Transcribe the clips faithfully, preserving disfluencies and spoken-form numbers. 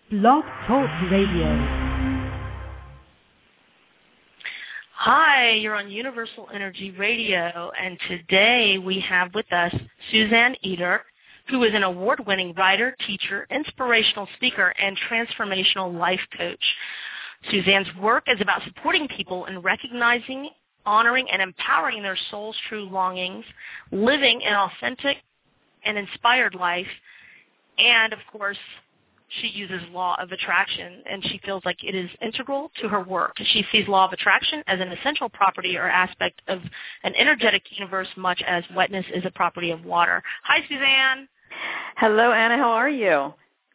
Blog Talk Radio. Hi, you're on Universal Energy Radio, and today we have with us Suzanne Eder, who is an award-winning writer, teacher, inspirational speaker, and transformational life coach. Suzanne's work is about supporting people in recognizing, honoring, and empowering their soul's true longings, living an authentic and inspired life, and, of course, she uses law of attraction, and she feels like it is integral to her work. She sees law of attraction as an essential property or aspect of an energetic universe, much as wetness is a property of water. Hi, Suzanne. Hello, Anna. How are you?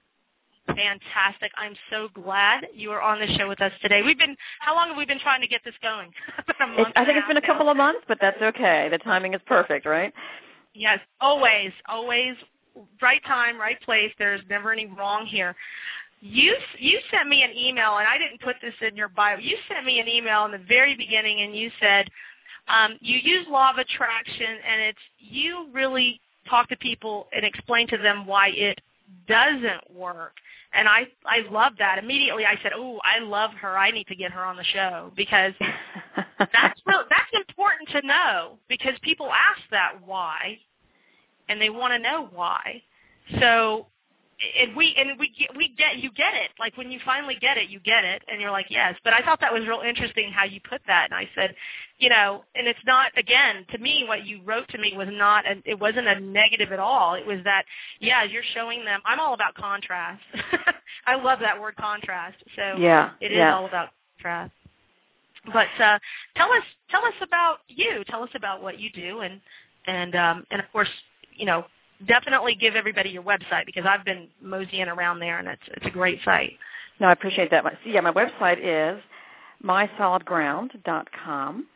Fantastic. I'm so glad you are on the show with us today. We've been, how long have we been trying to get this going? a month I think it's been a couple of months, but that's okay. The timing is perfect, right? Yes, always, always. Right time, right place. There's never any wrong here. You you sent me an email, and I didn't put this in your bio. You sent me an email in the very beginning, and you said um, you use law of attraction, and it's you really talk to people and explain to them why it doesn't work. And I I love that. Immediately I said, oh, I love her. I need to get her on the show because that's real, that's important to know because people ask that why. And they want to know why. So, and we and we get, we get you get it. Like when you finally get it, you get it, and you're like, yes. But I thought that was real interesting how you put that. And I said, you know, and it's not again to me what you wrote to me was not. A, it wasn't a negative at all. It was that yeah, you're showing them. I'm all about contrast. I love that word contrast. So yeah, it is yeah. all about contrast. But uh, tell us tell us about you. Tell us about what you do, and and um, and of course. You know, definitely give everybody your website because I've been moseying around there, and it's it's a great site. No, I appreciate that. Yeah, my website is my solid ground dot com.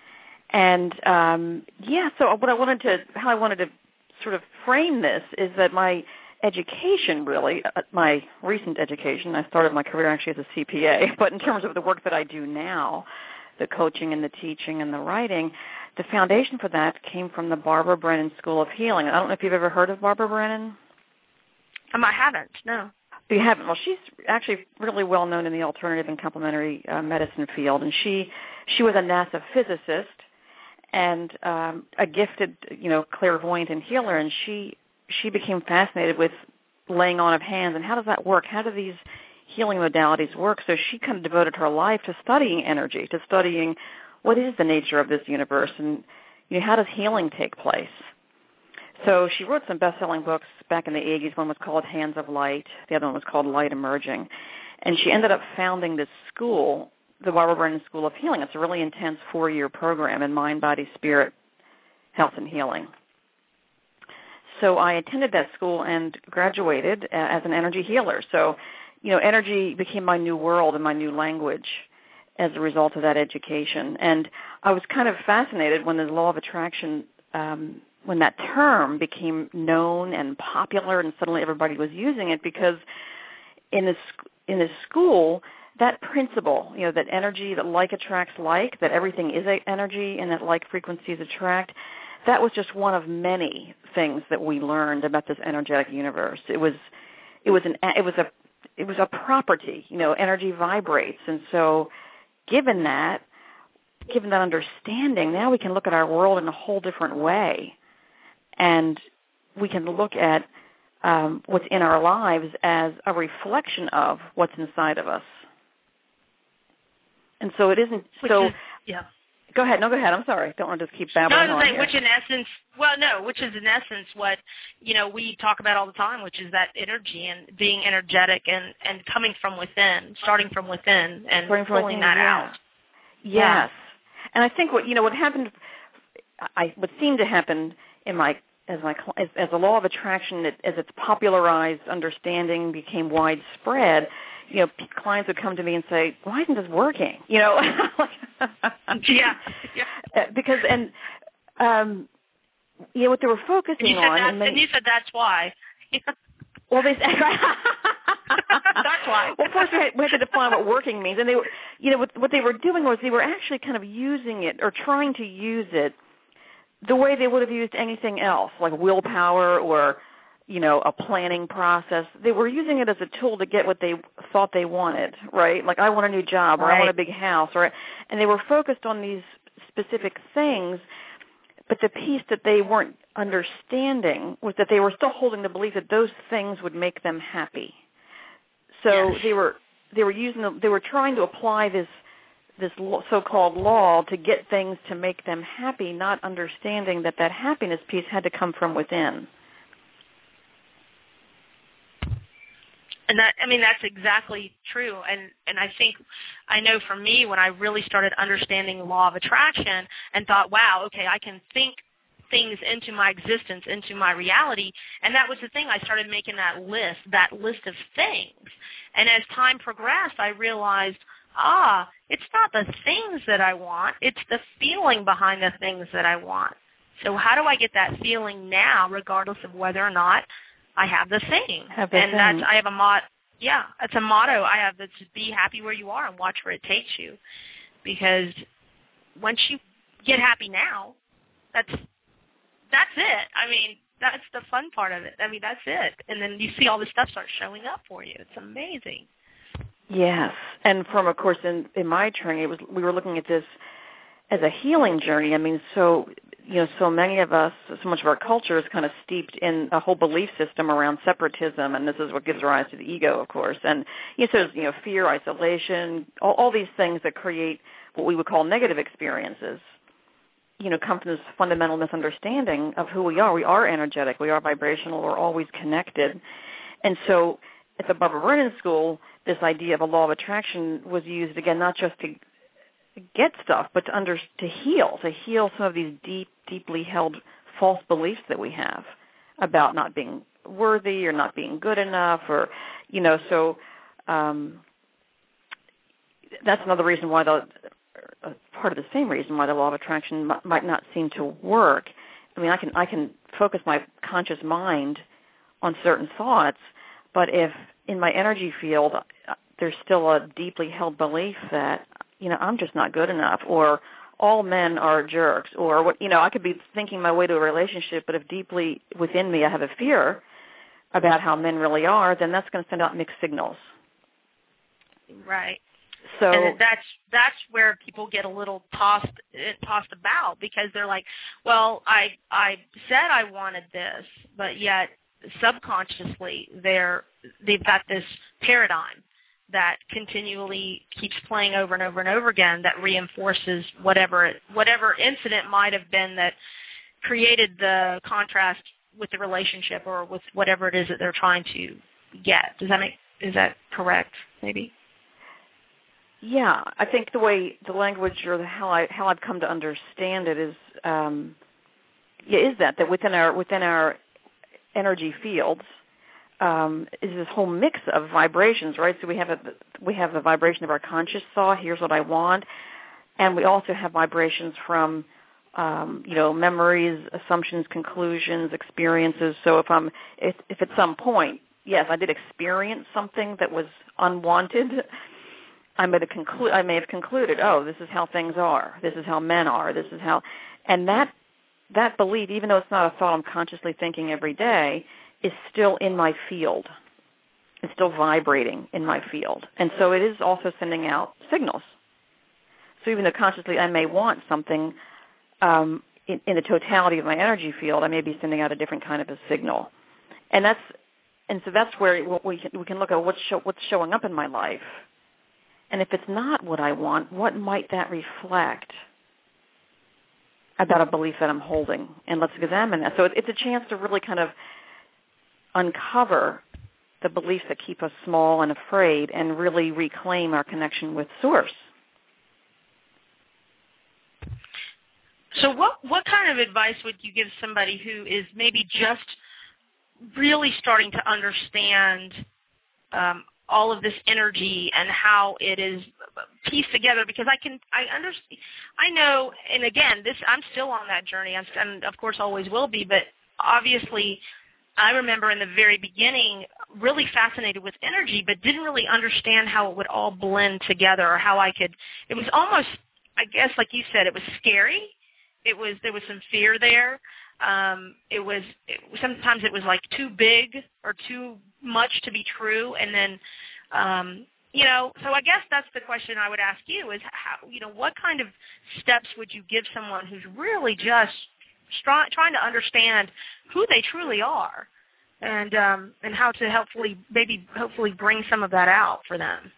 And, um, yeah, so what I wanted to, how I wanted to sort of frame this is that my education really, uh, my recent education, I started my career actually as a C P A, but in terms of the work that I do now, the coaching and the teaching and the writing, the foundation for that came from the Barbara Brennan School of Healing. I don't know if you've ever heard of Barbara Brennan. Um, I haven't, no. You haven't? Well, she's actually really well known in the alternative and complementary uh, medicine field, and she she was a NASA physicist and um, a gifted, you know, clairvoyant and healer, and she she became fascinated with laying on of hands and how does that work? How do these healing modalities work? So she kind of devoted her life to studying energy, to studying what is the nature of this universe, and you know, how does healing take place? So she wrote some best-selling books back in the eighties. One was called Hands of Light. The other one was called Light Emerging. And she ended up founding this school, the Barbara Brennan School of Healing. It's a really intense four-year program in mind, body, spirit, health, and healing. So I attended that school and graduated as an energy healer. So, you know, energy became my new world and my new language as a result of that education. And I was kind of fascinated when the law of attraction, um, when that term became known and popular and suddenly everybody was using it because in the, in the school, that principle, you know, that energy, that like attracts like, that everything is energy and that like frequencies attract, that was just one of many things that we learned about this energetic universe. It was, it was an, it was a, it was a property, you know, energy vibrates. And so Given that, given that understanding, now we can look at our world in a whole different way, and we can look at um, what's in our lives as a reflection of what's inside of us. And so it isn't which so. Is, yeah. Go ahead. No, go ahead. I'm sorry. Don't want to just keep babbling no, on say, here. Which in essence, well, no, which is in essence what, you know, we talk about all the time, which is that energy and being energetic and, and coming from within, starting from within and starting from pulling within, that yeah. out. Yes. Yeah. And I think what, you know, what happened, I, what seemed to happen in my, as my, as, as the law of attraction, it, as its popularized understanding became widespread, you know, clients would come to me and say, why isn't this working? You know, yeah, yeah. Because, and, um, you know, what they were focusing and on. And, and you said that's why. Well, they said, that's why. Well, first we had, we had to define what working means. And they were, you know, what, what they were doing was they were actually kind of using it or trying to use it the way they would have used anything else, like willpower or you know, a planning process. They were using it as a tool to get what they thought they wanted, right? Like, I want a new job, or right. I want a big house, or, and they were focused on these specific things, but the piece that they weren't understanding was that they were still holding the belief that those things would make them happy. So yes. they were they were using the, they were trying to apply this this so-called law to get things to make them happy, not understanding that that happiness piece had to come from within. And that, I mean, that's exactly true. And, and I think, I know for me, when I really started understanding the law of attraction and thought, wow, okay, I can think things into my existence, into my reality. And that was the thing. I started making that list, that list of things. And as time progressed, I realized, ah, it's not the things that I want. It's the feeling behind the things that I want. So how do I get that feeling now, regardless of whether or not I have the thing? Have the and thing. that's, I have a mot, yeah, that's a motto I have, that's be happy where you are and watch where it takes you. Because once you get happy now, that's, that's it. I mean, that's the fun part of it. I mean, that's it. And then you see all this stuff start showing up for you. It's amazing. Yes. And from, of course, in, in my training, it was, we were looking at this as a healing journey. I mean, so, you know, so many of us, so much of our culture is kind of steeped in a whole belief system around separatism, and this is what gives rise to the ego, of course. And, you know, so there's, you know, fear, isolation, all, all these things that create what we would call negative experiences, you know, come from this fundamental misunderstanding of who we are. We are energetic. We are vibrational. We're always connected. And so at the Barbara Brennan School, this idea of a law of attraction was used, again, not just to get stuff, but to under, to heal, to heal some of these deep, deeply held false beliefs that we have about not being worthy or not being good enough, or, you know, so um, that's another reason why the, uh, part of the same reason why the law of attraction m- might not seem to work. I mean, I can I can focus my conscious mind on certain thoughts, but if in my energy field there's still a deeply held belief that, you know, I'm just not good enough, or all men are jerks, or what, you know, I could be thinking my way to a relationship, but if deeply within me I have a fear about how men really are, then that's going to send out mixed signals. Right. So and that's that's where people get a little tossed tossed about, because they're like, well, I I said I wanted this, but yet subconsciously they're they've got this paradigm that continually keeps playing over and over and over again that reinforces whatever whatever incident might have been that created the contrast with the relationship or with whatever it is that they're trying to get. Does that make is that correct? Maybe. Yeah, I think the way the language or the, how I how I've come to understand it is um, yeah, is that that within our within our energy fields um, is this whole mix of vibrations, right? So we have a we have the vibration of our conscious thought. Here's what I want, and we also have vibrations from um, you know memories, assumptions, conclusions, experiences. So if I'm if, if at some point, yes, I did experience something that was unwanted, I may have conclu- I may have concluded, oh, this is how things are. This is how men are. This is how, and that that belief, even though it's not a thought I'm consciously thinking every day, is still in my field. It's still vibrating in my field, and so it is also sending out signals. So even though consciously I may want something, um, in, in the totality of my energy field, I may be sending out a different kind of a signal, and that's and so that's where we can, we can look at what's show, what's showing up in my life. And if it's not what I want, what might that reflect about a belief that I'm holding? And let's examine that. So it's a chance to really kind of uncover the beliefs that keep us small and afraid and really reclaim our connection with Source. So what, what kind of advice would you give somebody who is maybe just really starting to understand um, all of this energy and how it is pieced together? Because I can, I understand, I know, and again, this, I'm still on that journey, I'm, and of course always will be, but obviously I remember in the very beginning really fascinated with energy, but didn't really understand how it would all blend together, or how I could, it was almost, I guess, like you said, it was scary. It was, there was some fear there. Um, it was it, sometimes it was like too big or too much to be true, and then um, you know. So I guess that's the question I would ask you: is how you know what kind of steps would you give someone who's really just try, trying to understand who they truly are, and um, and how to helpfully maybe hopefully bring some of that out for them.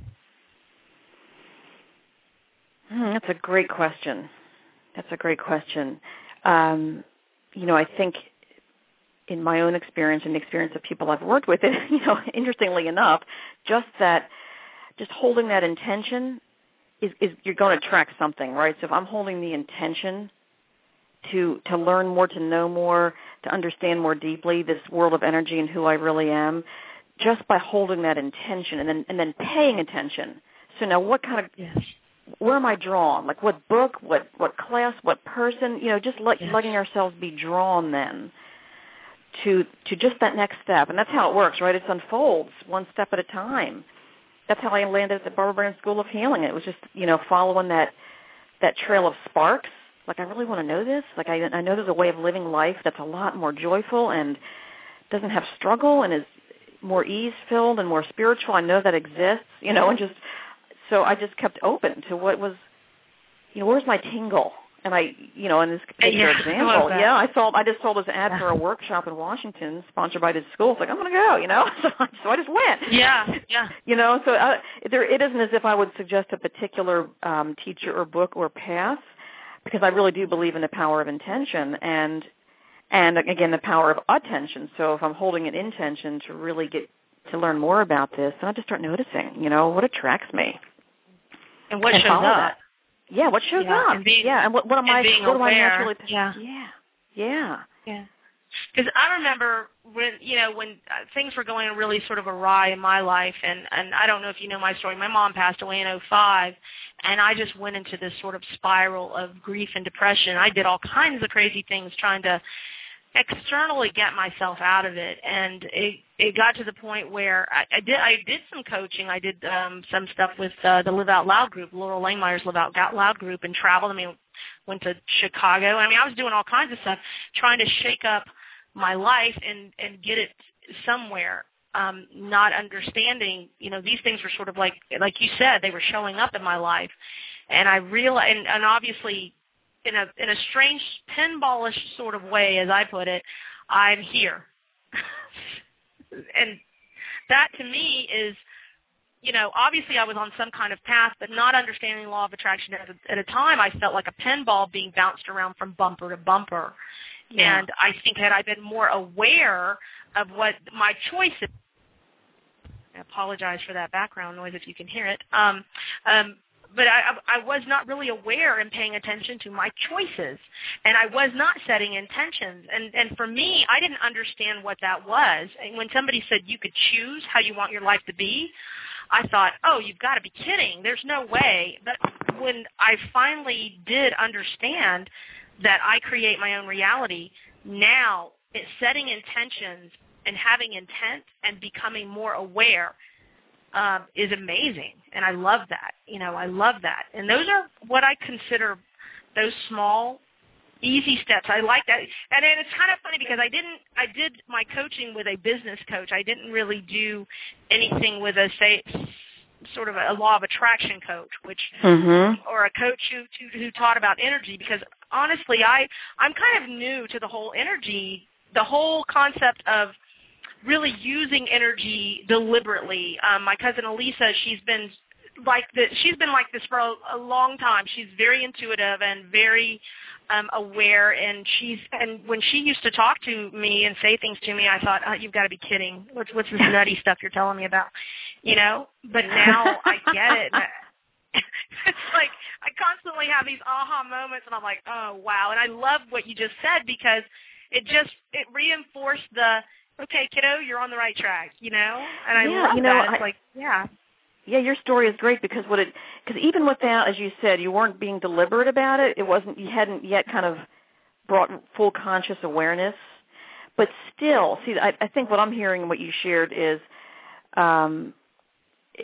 Hmm, that's a great question. That's a great question. Um, you know, I think in my own experience and the experience of people I've worked with, it, you know, interestingly enough, just that, just holding that intention is, is you're going to attract something, right? So if I'm holding the intention to to learn more, to know more, to understand more deeply this world of energy and who I really am, just by holding that intention and then and then paying attention. So now, what kind of yes. where am I drawn? Like what book, what what class, what person? You know, just let, yes. letting ourselves be drawn then to to just that next step, and that's how it works, right? It unfolds one step at a time. That's how I landed at the Barbara Brand School of Healing. It was just, you know, following that that trail of sparks. Like, I really want to know this. Like, I, I know there's a way of living life that's a lot more joyful and doesn't have struggle and is more ease-filled and more spiritual. I know that exists, you know, and just, so I just kept open to what was, you know, where's my tingle? And I, you know, in this particular yeah, example, I yeah, I saw, I just saw this ad for a workshop in Washington sponsored by this school. It's like, I'm going to go, you know, so I, so I just went. Yeah, yeah. You know, so I, there, it isn't as if I would suggest a particular um, teacher or book or path, because I really do believe in the power of intention and, and again, the power of attention. So if I'm holding an intention to really get to learn more about this, then I just start noticing, you know, what attracts me. And what and shows up. That. Yeah, what shows yeah, up. And being, yeah, and what, what am and I, being what aware. do I naturally, yeah. yeah, yeah. Yeah. Because I remember when, you know, when uh, things were going really sort of awry in my life, and, and I don't know if you know my story. My mom passed away in oh five, and I just went into this sort of spiral of grief and depression. I did all kinds of crazy things trying to externally get myself out of it, and it it got to the point where I, I did I did some coaching. I did um, some stuff with uh, the Live Out Loud group, Laurel Langmeyer's Live Out Loud group, and traveled. I mean, went to Chicago. I mean, I was doing all kinds of stuff, trying to shake up my life and, and get it somewhere, um, not understanding, you know, these things were sort of like, like you said, they were showing up in my life. And I realized, and, and obviously in a, in a strange pinballish sort of way, as I put it, I'm here. And that to me is, you know, obviously I was on some kind of path, but not understanding the law of attraction at a, at a time, I felt like a pinball being bounced around from bumper to bumper. Yeah. And I think had I been more aware of what my choices, I apologize for that background noise if you can hear it, um, um, but I, I was not really aware and paying attention to my choices, and I was not setting intentions. And, and for me, I didn't understand what that was. And when somebody said you could choose how you want your life to be, I thought, oh, you've got to be kidding. There's no way. But when I finally did understand that I create my own reality, now it's setting intentions and having intent and becoming more aware um, is amazing. And I love that. You know, I love that. And those are what I consider those small, easy steps. I like that. And then it's kind of funny because I didn't, I did my coaching with a business coach. I didn't really do anything with a, say, sort of a law of attraction coach, which, mm-hmm. or a coach who, who taught about energy, because honestly, I, I'm kind of new to the whole energy, the whole concept of really using energy deliberately. Um, my cousin Elisa, she's been like this, she's been like this for a, a long time. She's very intuitive and very um, aware, and she's and when she used to talk to me and say things to me, I thought, oh, you've got to be kidding. What's what's this nutty stuff you're telling me about? You know? But now I get it. And I, it's like I constantly have these aha moments, and I'm like, oh wow. And I love what you just said, because it just it reinforced the, okay, kiddo, you're on the right track, you know? And I yeah, love you know, that. It's I, like, yeah. Yeah, your story is great because what it, because even without, as you said, you weren't being deliberate about it. It wasn't, you hadn't yet kind of brought full conscious awareness. But still, see, I, I think what I'm hearing and what you shared is, um,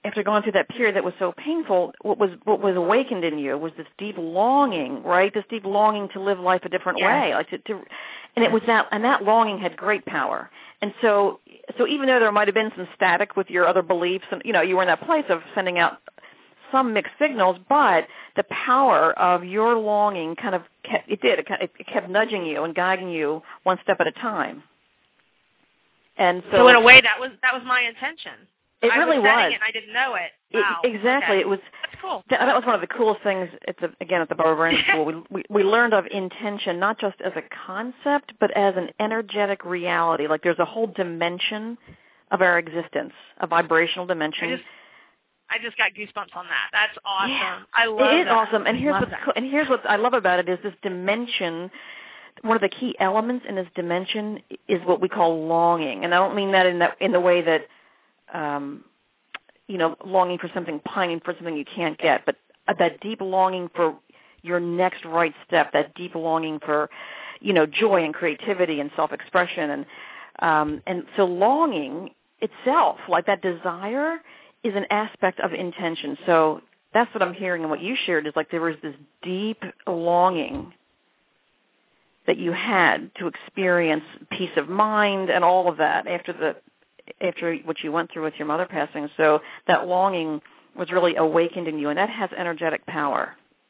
after going through that period that was so painful, what was what was awakened in you was this deep longing, right? This deep longing to live life a different yes. way, like to, to, and it was that, and that longing had great power. And so, so even though there might have been some static with your other beliefs, and you know, you were in that place of sending out some mixed signals, but the power of your longing kind of kept, it did, it, kind of, it kept nudging you and guiding you one step at a time. And so, so in a way, that was that was my intention. It I really was. was. It and I didn't know it. Wow. It, exactly. Okay. It was. That's cool. That, that was one of the coolest things. At the, again, at the Barbara Brandon School, we, we we learned of intention not just as a concept, but as an energetic reality. Like there's a whole dimension of our existence, a vibrational dimension. I just, I just got goosebumps on that. That's awesome. Yeah, I love it is that. awesome. And here's love what's that. cool, and here's what I love about it is this dimension. One of the key elements in this dimension is what we call longing, and I don't mean that in that in the way that. Um, you know, longing for something, pining for something you can't get, but that deep longing for your next right step, that deep longing for, you know, joy and creativity and self-expression. And um, and so longing itself, like that desire, is an aspect of intention. So that's what I'm hearing and what you shared is like there was this deep longing that you had to experience peace of mind and all of that after the after what you went through with your mother passing. So that longing was really awakened in you, and that has energetic power.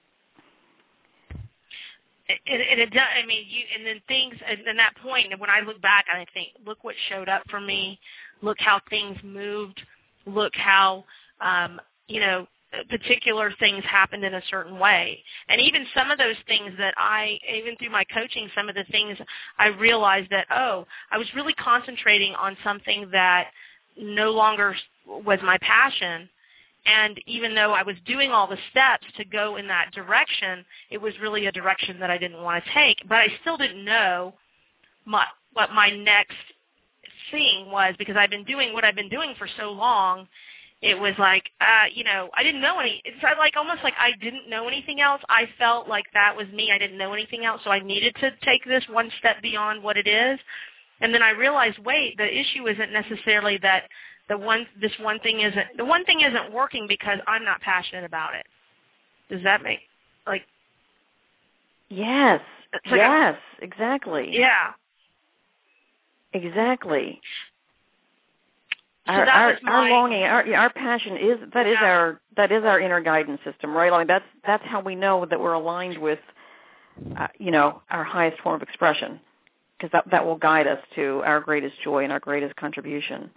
And it, it does. I mean, you and then things. And then that point, and when I look back, I think, look what showed up for me. Look how things moved. Look how, um, you know, particular things happened in a certain way. And even some of those things that I, even through my coaching, some of the things I realized that, oh, I was really concentrating on something that no longer was my passion. And even though I was doing all the steps to go in that direction, it was really a direction that I didn't want to take. But I still didn't know my, what my next thing was because I've been doing what I've been doing for so long. It was like, uh, you know, I didn't know any. It's like almost like I didn't know anything else. I felt like that was me. I didn't know anything else, so I needed to take this one step beyond what it is. And then I realized, wait, the issue isn't necessarily that the one this one thing isn't the one thing isn't working because I'm not passionate about it. Does that make like? Yes. Like yes. A, exactly. Yeah. Exactly. So our that our, was my, our longing, our our passion is that is yeah. our that is our inner guidance system, right? I mean, that's that's how we know that we're aligned with, uh, you know, our highest form of expression, because that that will guide us to our greatest joy and our greatest contribution.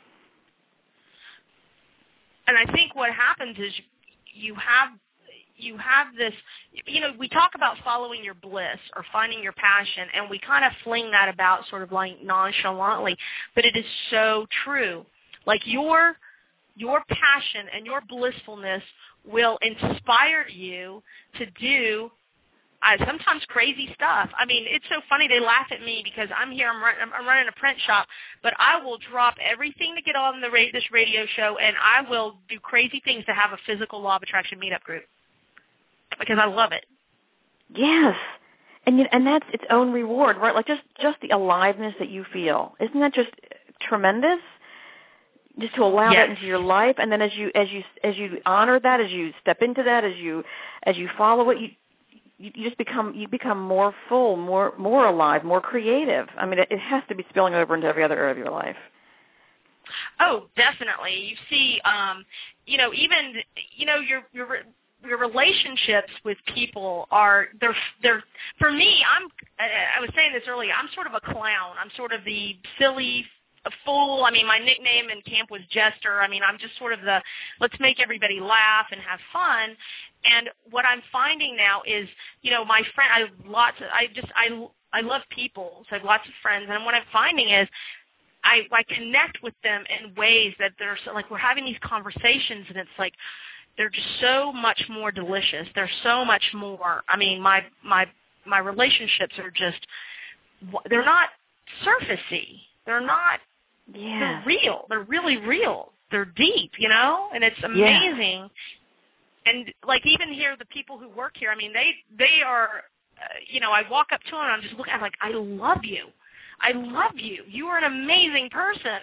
And I think what happens is you have you have this, you know, we talk about following your bliss or finding your passion, and we kind of fling that about sort of like nonchalantly, but it is so true. Like your your passion and your blissfulness will inspire you to do uh, sometimes crazy stuff. I mean, it's so funny. They laugh at me because I'm here. I'm, run, I'm running a print shop, but I will drop everything to get on the ra- this radio show, and I will do crazy things to have a physical law of attraction meetup group because I love it. Yes. And you, and that's its own reward, right? Like just, just the aliveness that you feel. Isn't that just tremendous? Just to allow yes. that into your life, and then as you as you as you honor that, as you step into that, as you as you follow it, you you, you just become you become more full, more more alive, more creative. I mean, it, it has to be spilling over into every other area of your life. Oh, definitely. You see, um, you know, even you know your your your relationships with people are they're they're for me. I'm I was saying this earlier. I'm sort of a clown. I'm sort of the silly. A fool. I mean, my nickname in camp was Jester. I mean, I'm just sort of the let's make everybody laugh and have fun. And what I'm finding now is, you know, my friend, I have lots of, I just, I, I love people. So I have lots of friends. And what I'm finding is I, I connect with them in ways that they're so, like we're having these conversations and it's like they're just so much more delicious. They're so much more, I mean, my, my, my relationships are just, they're not surfacey. They're not, Yeah. They're real. They're really real. They're deep, you know, and it's amazing. Yeah. And like even here, the people who work here, I mean, they they are, uh, you know, I walk up to them and I'm just looking, I'm like, I love you. I love you. You are an amazing person.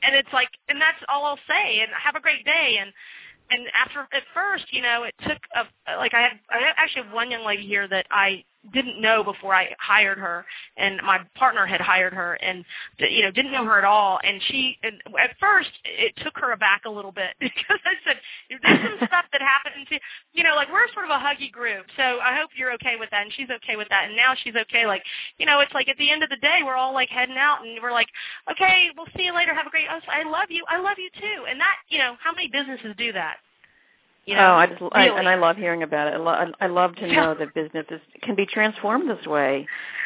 and it's like, and that's all I'll say, and have a great day. And and after at first, you know, it took a like I had I actually have one young lady here that I didn't know before I hired her, and my partner had hired her, and you know didn't know her at all. And she, and at first, it took her aback a little bit because I said, "There's some stuff that happened to, you know, like we're sort of a huggy group, so I hope you're okay with that." And she's okay with that, and now she's okay. Like, you know, it's like at the end of the day, we're all like heading out, and we're like, "Okay, we'll see you later. Have a great." I love you. I love you too. And that, you know, how many businesses do that? You know, oh, I just really. I, and I love hearing about it. I, lo- I love to know that businesses can be transformed this way.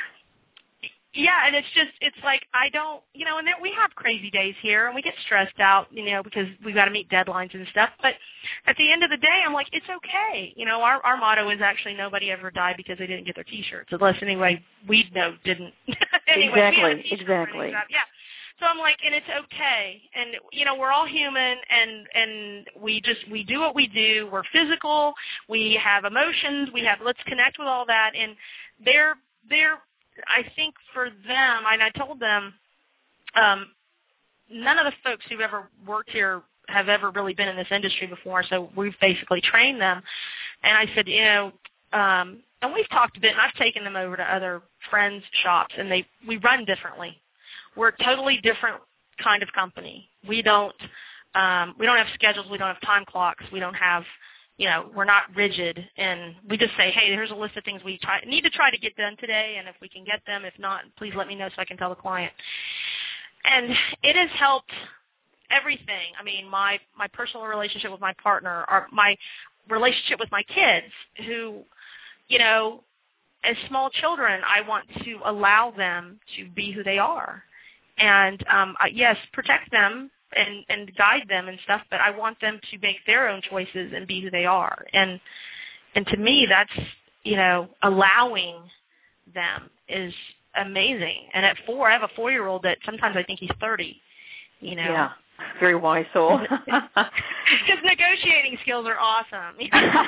Yeah, and it's just it's like I don't, you know, and there, we have crazy days here, and we get stressed out, you know, because we've got to meet deadlines and stuff. But at the end of the day, I'm like, it's okay. You know, our our motto is actually nobody ever died because they didn't get their T-shirts, unless anyway we know didn't. anyway, exactly, we exactly. Yeah. So I'm like, and it's okay, and you know, we're all human, and and we just we do what we do. We're physical, we have emotions, we have. Let's connect with all that, and they're they're. I think for them, and I told them, um, none of the folks who've ever worked here have ever really been in this industry before, so we've basically trained them. And I said, you know, um, and we've talked a bit, and I've taken them over to other friends' shops, and they we run differently. We're a totally different kind of company. We don't um, we don't have schedules. We don't have time clocks. We don't have, you know, we're not rigid. And we just say, hey, here's a list of things we try, need to try to get done today, and if we can get them, if not, please let me know so I can tell the client. And it has helped everything. I mean, my, my personal relationship with my partner, or my relationship with my kids who, you know, as small children, I want to allow them to be who they are. And, um, yes, protect them and, and guide them and stuff, but I want them to make their own choices and be who they are. And and to me, that's, you know, allowing them is amazing. And at four, I have a four-year-old that sometimes I think he's thirty, you know. Yeah, very wise soul. His negotiating skills are awesome.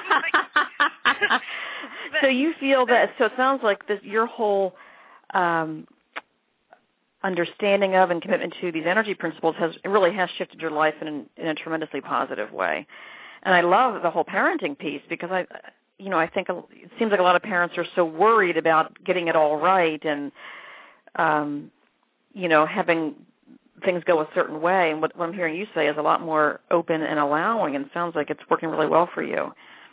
but, so you feel that, so it sounds like this, your whole um, understanding of and commitment to these energy principles has it really has shifted your life in, in a tremendously positive way. And I love the whole parenting piece because I, you know, I think it seems like a lot of parents are so worried about getting it all right and, um, you know, having things go a certain way. And what, what I'm hearing you say is a lot more open and allowing, and sounds like it's working really well for you.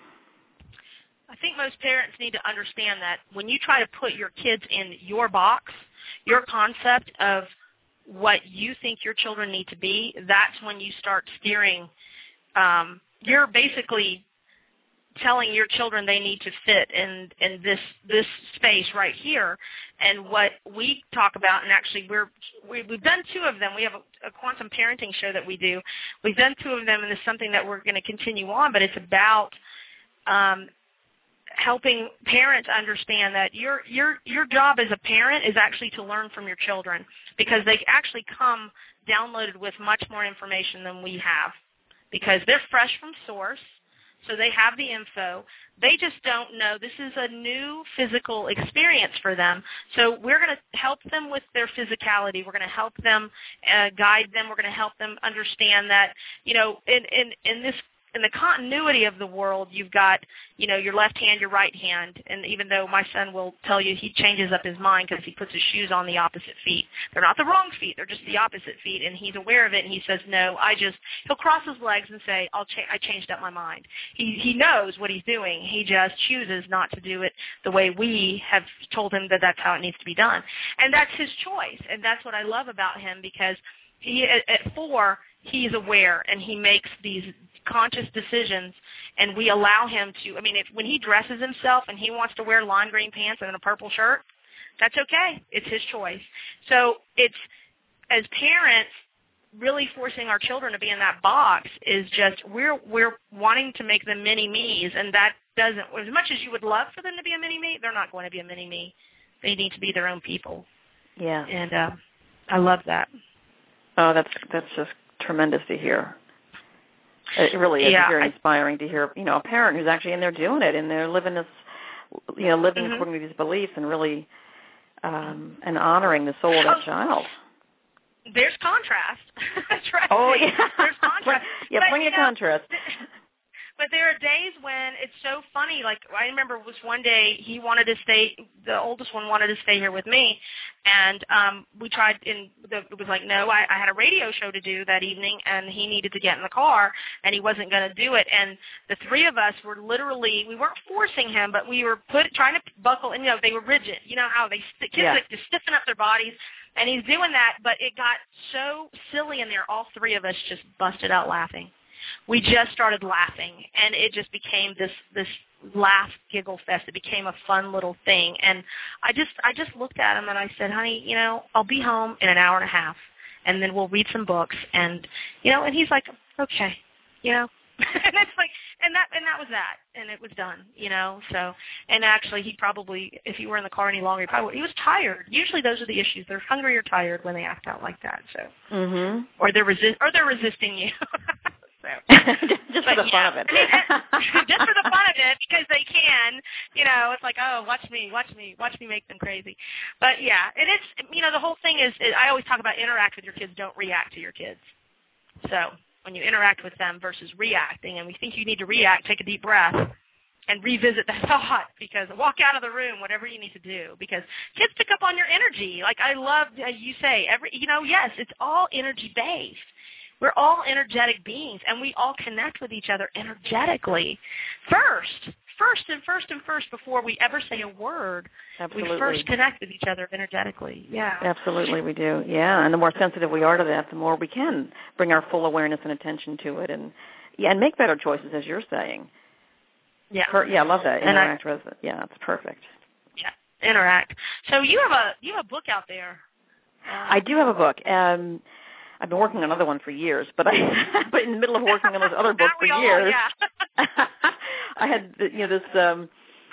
I think most parents need to understand that when you try to put your kids in your box, your concept of what you think your children need to be, that's when you start steering. Um, you're basically telling your children they need to fit in, in this this space right here. And what we talk about, and actually we're, we, we've done two of them. We have a, a quantum parenting show that we do. We've done two of them, and it's something that we're going to continue on, but it's about um, helping parents understand that your your your job as a parent is actually to learn from your children, because they actually come downloaded with much more information than we have, because they're fresh from source, so they have the info. They just don't know. This is a new physical experience for them. So we're going to help them with their physicality. We're going to help them uh, guide them. We're going to help them understand that, you know, in, in, in this in the continuity of the world, you've got, you know, your left hand, your right hand. And even though my son will tell you he changes up his mind because he puts his shoes on the opposite feet. They're not the wrong feet. They're just the opposite feet. And he's aware of it, and he says, no, I just, he'll cross his legs and say, I'll cha- I changed up my mind. He, he knows what he's doing. He just chooses not to do it the way we have told him that that's how it needs to be done. And that's his choice. And that's what I love about him, because he, at, at four, he's aware, and he makes these conscious decisions, and we allow him to, I mean, if, when he dresses himself and he wants to wear lime green pants and a purple shirt, that's okay. It's his choice. So it's, as parents, really forcing our children to be in that box is just, we're we're wanting to make them mini-me's, and that doesn't, as much as you would love for them to be a mini-me, they're not going to be a mini-me. They need to be their own people. Yeah. And uh, I love that. Oh, that's that's just tremendous to hear. It really is yeah, very I, inspiring to hear, you know, a parent who's actually in there doing it, and they're living this, you know, living mm-hmm. according to these beliefs, and really, um, and honoring the soul of that child. there's contrast. That's right. Oh, yeah. There's contrast. yeah, but, plenty you of know, contrast. But there are days when it's so funny. Like, I remember was one day he wanted to stay, the oldest one wanted to stay here with me, and um, we tried, and the, it was like, no, I, I had a radio show to do that evening, and he needed to get in the car, and he wasn't going to do it. And the three of us were literally, we weren't forcing him, but we were put trying to buckle, and, you know, they were rigid. You know how they, kids yeah. like to stiffen up their bodies, and he's doing that, but it got so silly in there, all three of us just busted out laughing. We just started laughing, and it just became this this laugh giggle fest. It became a fun little thing, and I just I just looked at him and I said, honey, you know, I'll be home in an hour and a half, and then we'll read some books, and you know, and he's like, okay, you know, and it's like, and that and that was that, and it was done, you know. So, and actually, he probably, if he were in the car any longer, he probably he was tired. Usually, those are the issues. They're hungry or tired when they act out like that. So, mm-hmm. or they're resist or they're resisting you. So. just just for the yeah, fun of it. I mean, just for the fun of it, because they can, you know, it's like, oh, watch me, watch me, watch me make them crazy. But, yeah, and it's, you know, the whole thing is, is I always talk about interact with your kids, don't react to your kids. So when you interact with them versus reacting, and we think you need to react, take a deep breath and revisit that thought, because walk out of the room, whatever you need to do, because kids pick up on your energy. Like I love, as you say, every, you know, yes, it's all energy-based. We're all energetic beings, and we all connect with each other energetically. First, first and first and first, before we ever say a word, Absolutely. we first connect with each other energetically. Yeah. Absolutely, we do. Yeah, and the more sensitive we are to that, the more we can bring our full awareness and attention to it, and yeah, and make better choices, as you're saying. Yeah. Per, yeah, I love that. And interact I, with it. Yeah, that's perfect. Yeah, interact. So you have a you have a book out there. Um, I do have a book. Um, I've been working on another one for years, but I but in the middle of working on this other book for all, years, yeah. I had you know this um,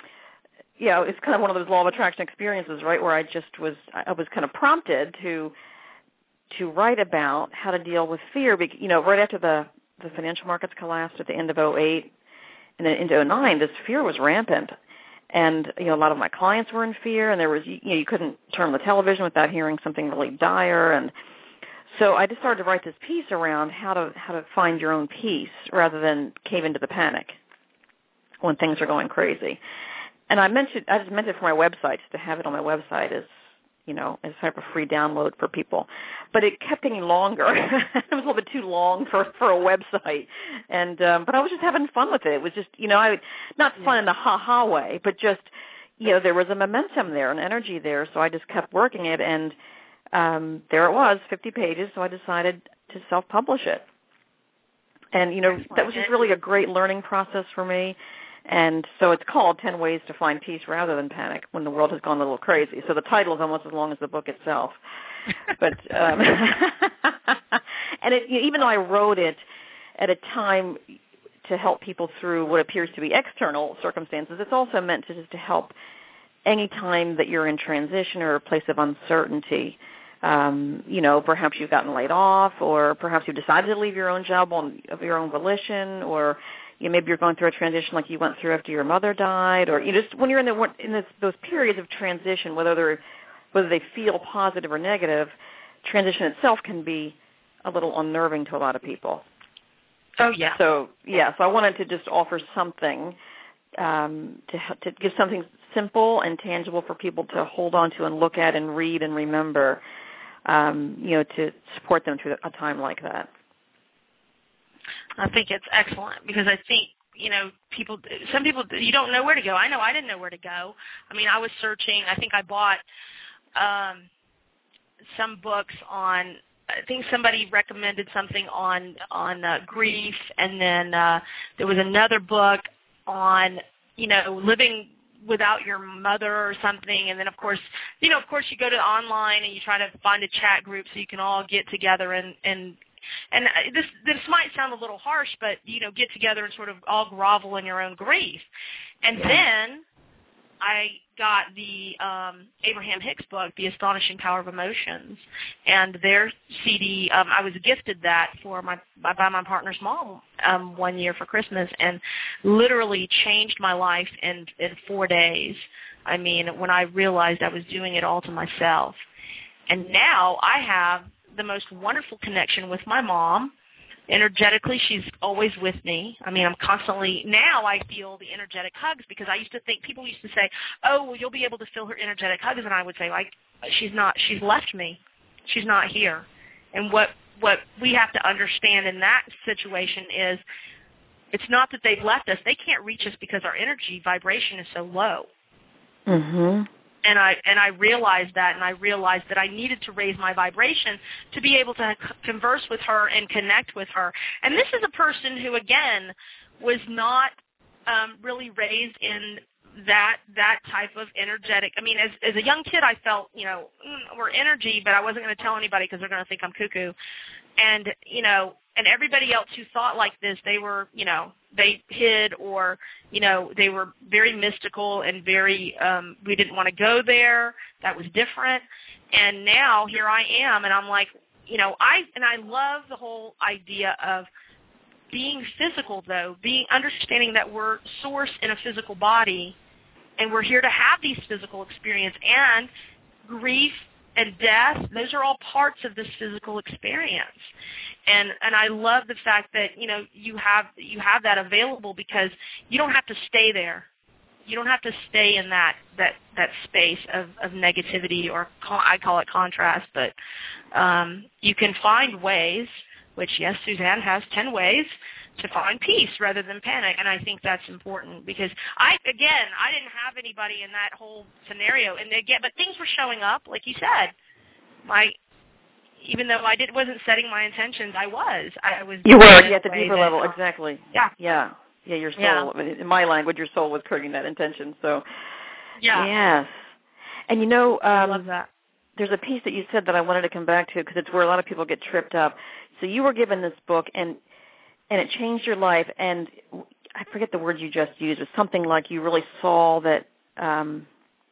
you know it's kind of one of those law of attraction experiences, right? Where I just was I was kind of prompted to to write about how to deal with fear. You know, right after the the financial markets collapsed at the end of oh eight and then into oh nine, this fear was rampant. And, you know, a lot of my clients were in fear, and there was, you know, you couldn't turn on the television without hearing something really dire. And so I just started to write this piece around how to how to find your own peace rather than cave into the panic when things are going crazy. And I mentioned, I just meant it for my website, to have it on my website as, you know, as kind of a free download for people. But it kept getting longer. It was a little bit too long for, for a website. And um, but I was just having fun with it. It was just, you know, I not fun in the ha-ha way, but just, you know, there was a momentum there, an energy there. So I just kept working it, and um, there it was, fifty pages. So I decided to self-publish it. And, you know, that was just really a great learning process for me. And so it's called ten ways to Find Peace Rather Than Panic When the World Has Gone a Little Crazy. So the title is almost as long as the book itself. But um, and it, you know, even though I wrote it at a time to help people through what appears to be external circumstances, it's also meant to just to help any time that you're in transition or a place of uncertainty. Um, you know, perhaps you've gotten laid off, or perhaps you've decided to leave your own job on, of your own volition, or you know, maybe you're going through a transition like you went through after your mother died, or you know, just when you're in the in this, those periods of transition, whether they're whether they feel positive or negative, transition itself can be a little unnerving to a lot of people. Oh yeah. So yeah, so I wanted to just offer something um, to to give something simple and tangible for people to hold on to and look at and read and remember, um, you know, to support them through a time like that. I think it's excellent, because I think, you know, people, some people, you don't know where to go. I know I didn't know where to go. I mean, I was searching. I think I bought um, some books on, I think somebody recommended something on, on uh, grief, and then uh, there was another book on, you know, living without your mother or something, and then of course, you know, of course you go to online and you try to find a chat group so you can all get together and, and And this this might sound a little harsh, but, you know, get together and sort of all grovel in your own grief. And yeah. then I got the um, Abraham Hicks book, The Astonishing Power of Emotions, and their C D, um, I was gifted that for my by, by my partner's mom um, one year for Christmas, and literally changed my life in, in four days. I mean, when I realized I was doing it all to myself. And now I have the most wonderful connection with my mom. Energetically, she's always with me. I mean, I'm constantly, now I feel the energetic hugs, because I used to think, people used to say, oh, well, you'll be able to feel her energetic hugs, and I would say, like, she's not, she's left me. She's not here. And what, what we have to understand in that situation is, it's not that they've left us. They can't reach us because our energy vibration is so low. Mm-hmm. And I and I realized that, and I realized that I needed to raise my vibration to be able to converse with her and connect with her. And this is a person who, again, was not um, really raised in that that type of energetic. I mean, as as a young kid, I felt, you know, mm, we're energy, but I wasn't going to tell anybody because they're going to think I'm cuckoo. And, you know, and everybody else who thought like this, they were, you know, they hid, or, you know, they were very mystical and very, um, we didn't want to go there. That was different. And now here I am, and I'm like, you know, I, and I love the whole idea of being physical, though, being, understanding that we're source in a physical body, and we're here to have these physical experience, and grief and death, those are all parts of this physical experience. And and I love the fact that, you know, you have you have that available, because you don't have to stay there. You don't have to stay in that that, that space of, of negativity, or con- I call it contrast, but um, you can find ways, which, yes, Suzanne has ten ways to find peace rather than panic, and I think that's important, because I, again, I didn't have anybody in that whole scenario, and again, but things were showing up, like you said. My, even though I did, wasn't setting my intentions, I was. I was. You were, yeah, at the deeper level, that, exactly. Yeah. Yeah. Yeah, your soul, yeah. in my language, your soul was creating that intention, so. Yeah. Yes. And you know, um, I love that. There's a piece that you said that I wanted to come back to, because it's where a lot of people get tripped up. So you were given this book, and and it changed your life, and I forget the words you just used. It was something like you really saw that um,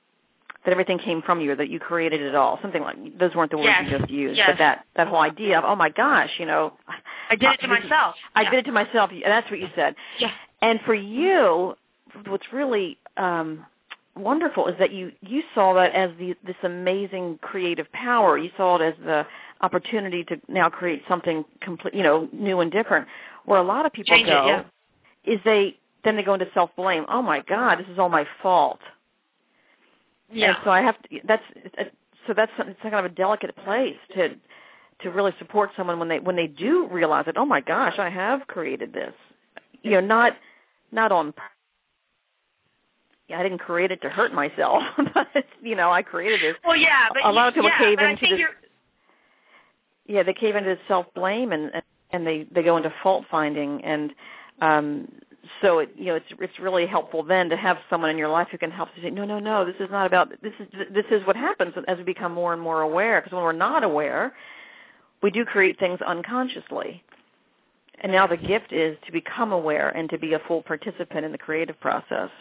that everything came from you, or that you created it all. Something like, those weren't the words yes. you just used, yes. but that, that whole idea of, oh, my gosh, you know. I did it to myself. I yeah. did it to myself. That's what you said. Yeah. And for you, what's really um, wonderful is that you, you saw that as the, this amazing creative power. You saw it as the opportunity to now create something complete, you know, new and different. Where a lot of people Change go it, yeah. is they then they go into self-blame. Oh my God, this is all my fault. Yeah. And so I have to. That's so that's it's kind of a delicate place to to really support someone when they when they do realize that. Oh my gosh, I have created this. You know, not not on. Yeah, I didn't create it to hurt myself, but you know, I created this. Well, yeah, but a lot you, of people yeah, cave but into I think this. You're... Yeah, they cave into self-blame, and and they, they go into fault-finding, and um, so it, you know it's it's really helpful then to have someone in your life who can help you say, no, no, no, this is not about this is this is what happens as we become more and more aware. Because when we're not aware, we do create things unconsciously, and now the gift is to become aware and to be a full participant in the creative process.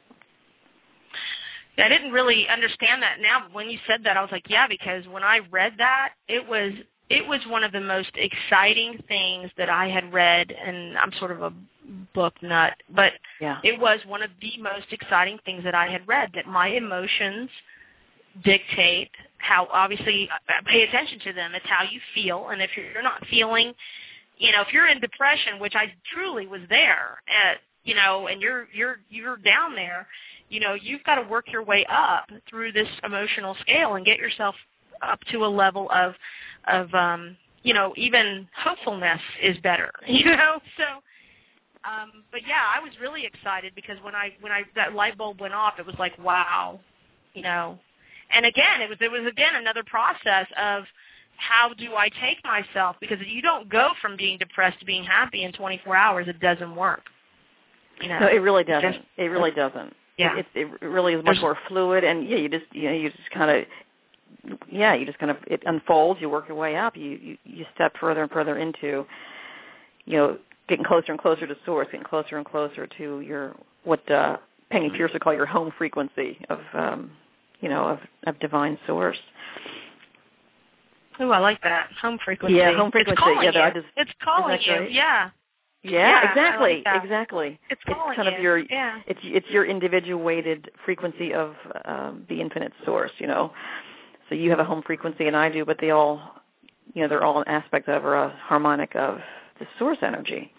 I didn't really understand that now. When you said that, I was like, yeah, because when I read that, it was. It was one of the most exciting things that I had read, and I'm sort of a book nut, but yeah. It was one of the most exciting things that I had read, that my emotions dictate how, obviously, pay attention to them. It's how you feel, and if you're not feeling, you know, if you're in depression, which I truly was there, at, you know, and you're you're you're down there, you know, you've got to work your way up through this emotional scale and get yourself up to a level of of, um, you know, even hopefulness is better, you know. So, um, but yeah, I was really excited because when I when I that light bulb went off, it was like, wow, you know. And again, it was it was again another process of how do I take myself, because you don't go from being depressed to being happy in twenty-four hours. It doesn't work. You know? No, it really doesn't. Just, it really doesn't. Yeah, it, it, it really is much more fluid, and yeah, you just you know you just kind of. Yeah, you just kind of, it unfolds, you work your way up, you, you, you step further and further into, you know, getting closer and closer to source, getting closer and closer to your, what uh, Penny Pierce would call your home frequency of, um, you know, of, of divine source. Oh, I like that, home frequency. Yeah, home frequency. It's calling yeah, you. I just, it's calling you, right? yeah. Yeah, yeah exactly, like exactly. It's calling it's kind you. of your, yeah. it's, it's your individuated frequency of um, the infinite source, you know. So you have a home frequency and I do, but they all you know, they're all an aspect of or a harmonic of the source energy.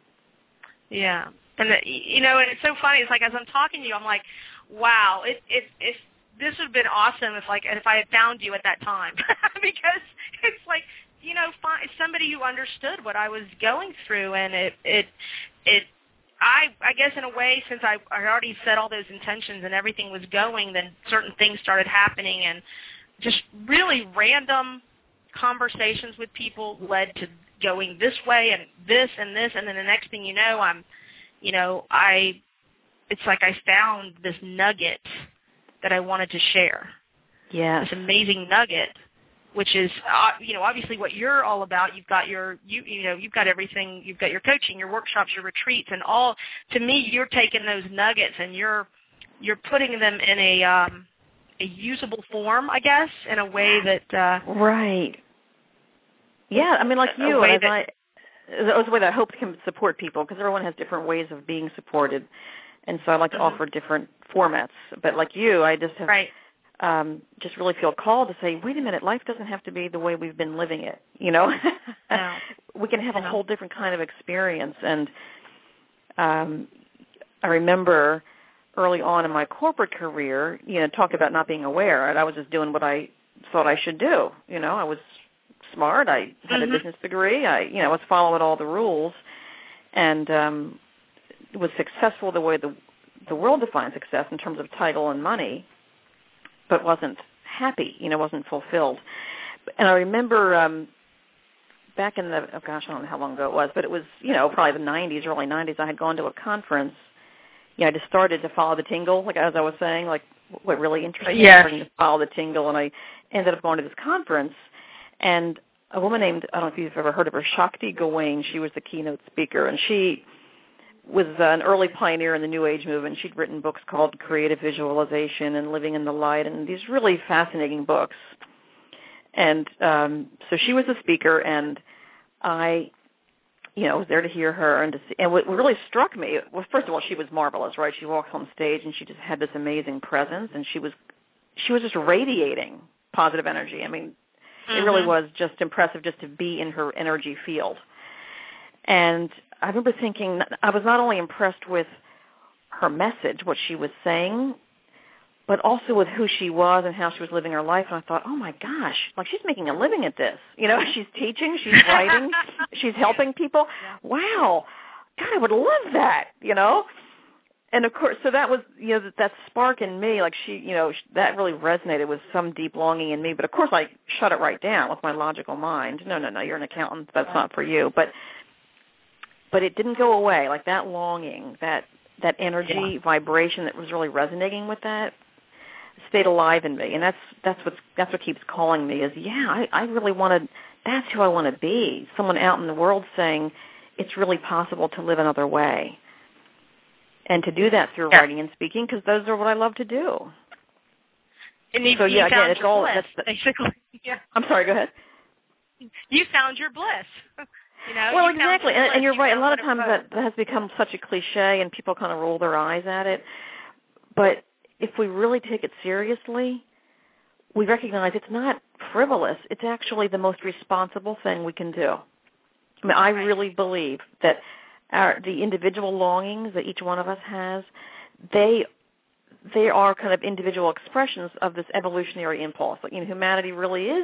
Yeah. And, the, you know, and it's so funny. It's like as I'm talking to you, I'm like, wow, it, it, it, this would have been awesome if, like, if I had found you at that time. Because it's like, you know, find somebody who understood what I was going through. And it, it, it I, I guess in a way, since I, I already set all those intentions and everything was going, then certain things started happening. And just really random conversations with people led to going this way and this and this. And then the next thing you know, I'm, you know, I, it's like I found this nugget that I wanted to share. Yeah. This amazing nugget, which is, uh, you know, obviously what you're all about. You've got your, you, you know, you've got everything. You've got your coaching, your workshops, your retreats, and all. To me, you're taking those nuggets and you're, you're putting them in a, um, a usable form, I guess, in a way that. Uh, right. Yeah, I mean, like you, and that, I, it's a way that I hope can support people because everyone has different ways of being supported, and so I like to mm-hmm. offer different formats. But like you, I just have right. um, just really feel called to say, wait a minute, life doesn't have to be the way we've been living it. You know, no. we can have a whole different kind of experience. And um, I remember early on in my corporate career, you know, talk about not being aware, and I was just doing what I thought I should do. You know, I was smart. I had mm-hmm. a business degree. I, you know, was following all the rules, and um, was successful the way the the world defines success in terms of title and money, but wasn't happy. You know, wasn't fulfilled. And I remember um, back in the oh gosh, I don't know how long ago it was, but it was you know probably the nineties, early nineties. I had gone to a conference. You know, I just started to follow the tingle, like as I was saying, like what really interested me yes. was to follow the tingle, and I ended up going to this conference. And a woman named, I don't know if you've ever heard of her, Shakti Gawain, she was the keynote speaker, and she was an early pioneer in the New Age movement. She'd written books called Creative Visualization and Living in the Light, and these really fascinating books. And um, so she was the speaker, and I, you know, was there to hear her and to see. And what really struck me was, first of all, she was marvelous, right? She walked on stage, and she just had this amazing presence, and she was, she was just radiating positive energy. I mean, it really was just impressive just to be in her energy field. And I remember thinking, I was not only impressed with her message, what she was saying, but also with who she was and how she was living her life. And I thought, oh, my gosh, like she's making a living at this. You know, she's teaching, she's writing, she's helping people. Wow. God, I would love that, you know. And, of course, so that was, you know, that, that spark in me, like she, you know, that really resonated with some deep longing in me. But, of course, I shut it right down with my logical mind. No, no, no, you're an accountant. That's not for you. But but it didn't go away. Like that longing, that that energy, yeah. vibration that was really resonating with that stayed alive in me. And that's that's what's, that's what keeps calling me is, yeah, I, I really want to, that's who I want to be, someone out in the world saying it's really possible to live another way. And to do that through yeah. writing and speaking, because those are what I love to do. And you, so you yeah, found again, it's your all bliss, that's the, basically. Yeah. I'm sorry. Go ahead. You found your bliss. You know. Well, you exactly, and, and you're you right. A lot of times that, that has become such a cliche, and people kind of roll their eyes at it. But if we really take it seriously, we recognize it's not frivolous. It's actually the most responsible thing we can do. I mean, I really believe that Our, the individual longings that each one of us has, they they are kind of individual expressions of this evolutionary impulse. Like, you know, humanity really is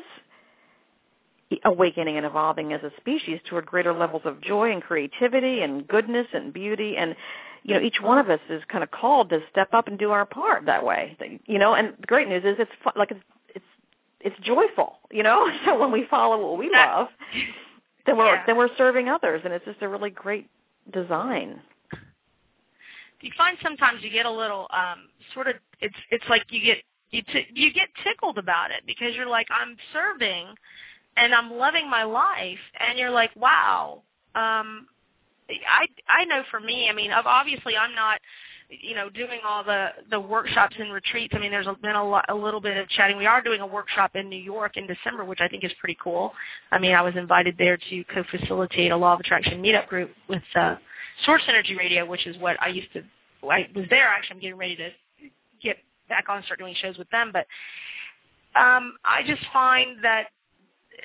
awakening and evolving as a species toward greater levels of joy and creativity and goodness and beauty. And, you know, each one of us is kind of called to step up and do our part that way. You know, and the great news is it's fun, like it's it's it's joyful. You know, so when we follow what we love, then we're yeah. then we're serving others, and it's just a really great design. Do you find sometimes you get a little um, sort of it's it's like you get you t- you get tickled about it because you're like, I'm serving and I'm loving my life, and you're like, wow. Um, I I know for me, I mean, obviously I'm not, you know, doing all the, the workshops and retreats. I mean, there's been a, lot, a little bit of chatting. We are doing a workshop in New York in December, which I think is pretty cool. I mean, I was invited there to co-facilitate a Law of Attraction meetup group with uh, Source Energy Radio, which is what I used to, I was there actually. I'm getting ready to get back on and start doing shows with them. But um, I just find that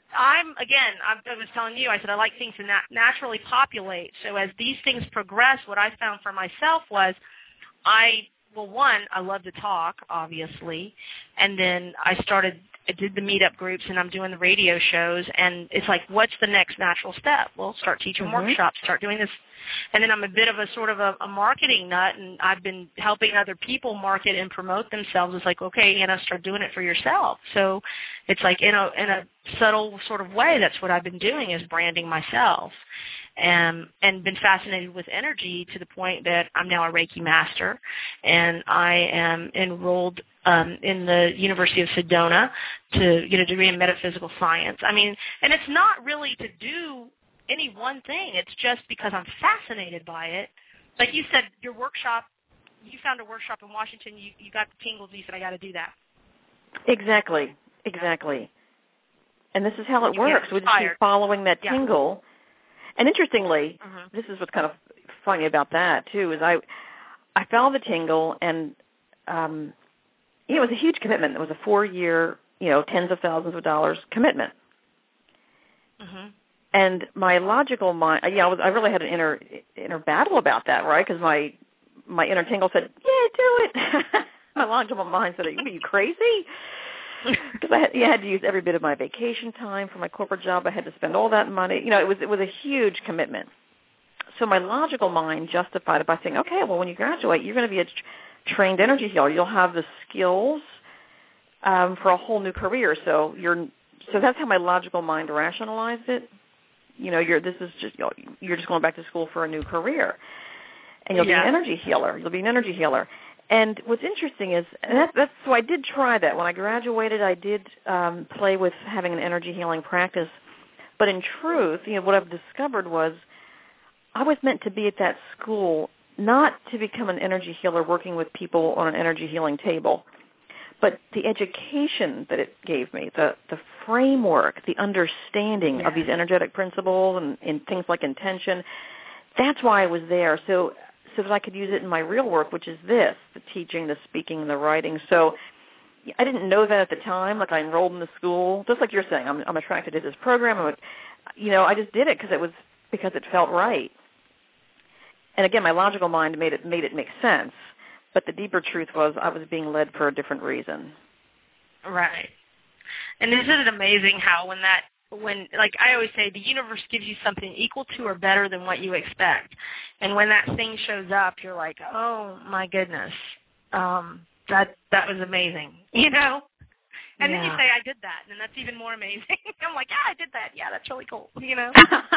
I'm, again, I, I was telling you, I said I like things to nat- naturally populate. So as these things progress, what I found for myself was I, well, one, I love to talk, obviously, and then I started, I did the meetup groups, and I'm doing the radio shows, and it's like, what's the next natural step? Well, start teaching mm-hmm. workshops, start doing this. And then I'm a bit of a sort of a, a marketing nut, and I've been helping other people market and promote themselves. It's like, okay, Anna, start doing it for yourself. So it's like in a in a subtle sort of way, that's what I've been doing, is branding myself. And, and been fascinated with energy to the point that I'm now a Reiki master, and I am enrolled um, in the University of Sedona to get a degree in metaphysical science. I mean, and it's not really to do any one thing. It's just because I'm fascinated by it. Like you said, your workshop, you found a workshop in Washington, you, you got the tingles, you said, I got to do that. Exactly, exactly. And this is how it You works. We just keep following that yeah. tingle. And interestingly, mm-hmm. this is what's kind of funny about that, too, is I I followed the tingle, and um, you know, it was a huge commitment. It was a four-year, you know, tens of thousands of dollars commitment. Mm-hmm. And my logical mind, yeah, I, was, I really had an inner inner battle about that, right? Because my my inner tingle said, "Yeah, do it." My logical mind said, "Are you crazy?" Because I had, yeah, I had to use every bit of my vacation time for my corporate job. I had to spend all that money. You know, it was it was a huge commitment. So my logical mind justified it by saying, "Okay, well, when you graduate, you're going to be a t- trained energy healer. You'll have the skills um, for a whole new career." So you're so that's how my logical mind rationalized it. You know, you're this is just you're just going back to school for a new career, and you'll yeah. be an energy healer. You'll be an energy healer. And what's interesting is, and that's, that's so I did try that. When I graduated, I did um, play with having an energy healing practice. But in truth, you know, what I've discovered was I was meant to be at that school not to become an energy healer working with people on an energy healing table, but the education that it gave me, the, the framework, the understanding yeah. of these energetic principles and, and things like intention, that's why I was there. So so that I could use it in my real work, which is this, the teaching, the speaking, the writing. So I didn't know that at the time. Like, I enrolled in the school, just like you're saying, I'm, I'm attracted to this program. I'm, you know, I just did it because it was because it felt right. And again, my logical mind made it made it make sense. But the deeper truth was I was being led for a different reason. Right. And isn't it amazing how when that when, like I always say, the universe gives you something equal to or better than what you expect. And when that thing shows up, you're like, oh, my goodness, um, that that was amazing, you know? And yeah. then you say, I did that, and that's even more amazing. I'm like, yeah, I did that. Yeah, that's really cool, you know?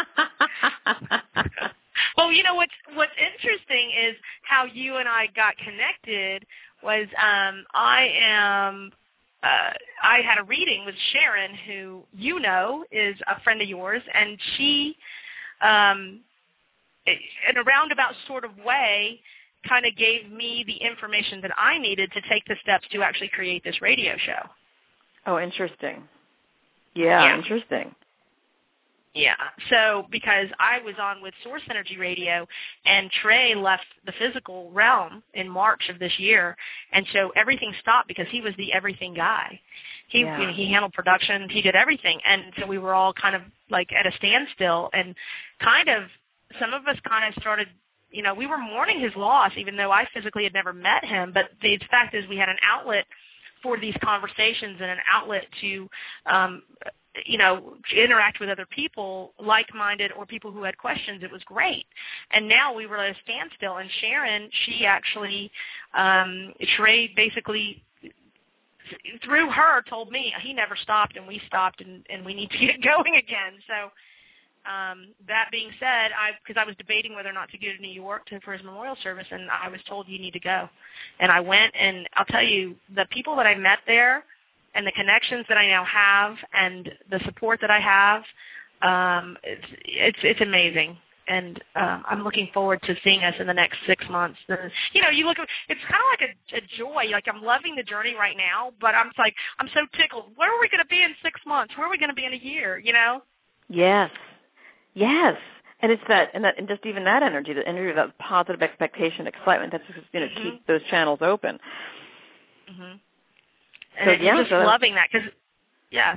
Well, you know, what's, what's interesting is how you and I got connected was um, I am – Uh, I had a reading with Sharon, who you know is a friend of yours, and she, um, in a roundabout sort of way, kind of gave me the information that I needed to take the steps to actually create this radio show. Oh, interesting. Yeah, yeah. Interesting. Yeah, so because I was on with Source Energy Radio, and Trey left the physical realm in March of this year, and so everything stopped because he was the everything guy. He yeah. you know, he handled production, he did everything, and so we were all kind of like at a standstill, and kind of some of us kind of started, you know, we were mourning his loss, even though I physically had never met him, but the fact is we had an outlet for these conversations and an outlet to um you know, interact with other people, like-minded or people who had questions. It was great. And now we were at a standstill. And Sharon, she actually, um, Trey basically, through her, told me he never stopped, and we stopped, and, and we need to get going again. So um, that being said, I because I was debating whether or not to go to New York to, for his memorial service, and I was told you need to go. And I went, and I'll tell you, the people that I met there, and the connections that I now have, and the support that I have, um, it's, it's it's amazing. And um, I'm looking forward to seeing us in the next six months. And, you know, you look, it's kind of like a, a joy. Like, I'm loving the journey right now, but I'm like, I'm so tickled. Where are we going to be in six months? Where are we going to be in a year? You know? Yes, yes. And it's that, and that, and just even that energy, the energy of that positive expectation, excitement. That's just, you know, mm-hmm. keep those channels open. Mm-hmm. And so, it, yeah, just so loving that because, yeah,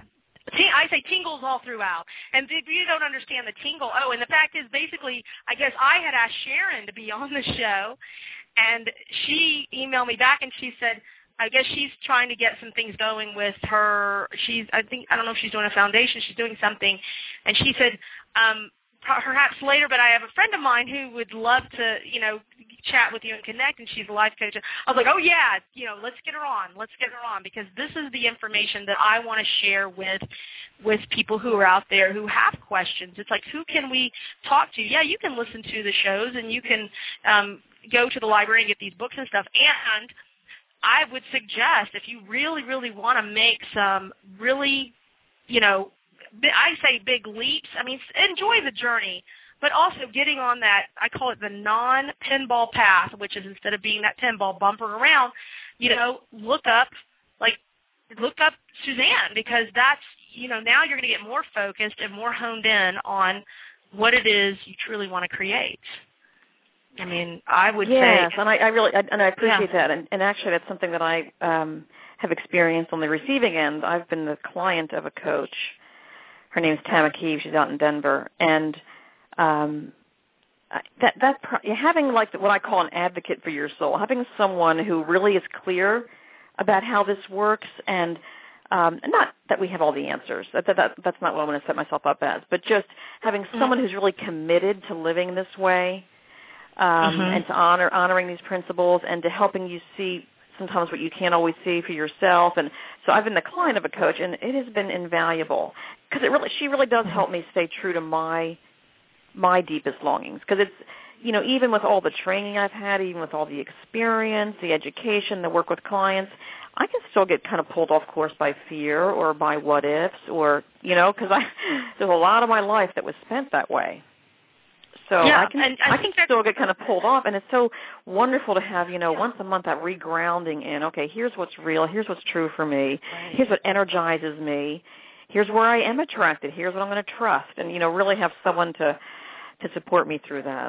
I say tingles all throughout. And if you don't understand the tingle, oh, and the fact is basically, I guess I had asked Sharon to be on the show, and she emailed me back and she said, I guess she's trying to get some things going with her. She's, I think, I don't know if she's doing a foundation. She's doing something. And she said, um, perhaps later, but I have a friend of mine who would love to, you know, chat with you and connect, and she's a life coach. I was like, oh, yeah, you know, let's get her on. Let's get her on, because this is the information that I want to share with with people who are out there who have questions. It's like, who can we talk to? Yeah, you can listen to the shows, and you can um, go to the library and get these books and stuff. And I would suggest, if you really, really want to make some really, you know, I say big leaps. I mean, enjoy the journey, but also getting on that, I call it the non-pinball path, which is instead of being that pinball bumper around, you know, look up, like, look up Suzanne, because that's, you know, now you're going to get more focused and more honed in on what it is you truly want to create. I mean, I would yes, say... Yes, and I, I really, I, and I appreciate yeah. that, and, and actually that's something that I um, have experienced on the receiving end. I've been the client of a coach. Her name's Tama Keeve. She's out in Denver, and um, that that having like what I call an advocate for your soul, having someone who really is clear about how this works, and um, not that we have all the answers. That, that that's not what I want to set myself up as, but just having someone who's really committed to living this way, um, mm-hmm. and to honor honoring these principles, and to helping you see sometimes what you can't always see for yourself. And so I've been the client of a coach, and it has been invaluable, because it really, she really does help me stay true to my my deepest longings. Because it's, you know, even with all the training I've had, even with all the experience, the education, the work with clients, I can still get kind of pulled off course by fear or by what ifs, or, you know, because I there's a lot of my life that was spent that way. So yeah, I can and I, I can still get kind of pulled off, and it's so wonderful to have, you know, once a month that regrounding in, okay, here's what's real, here's what's true for me, right. here's what energizes me, here's where I am attracted, here's what I'm going to trust, and, you know, really have someone to, to support me through that.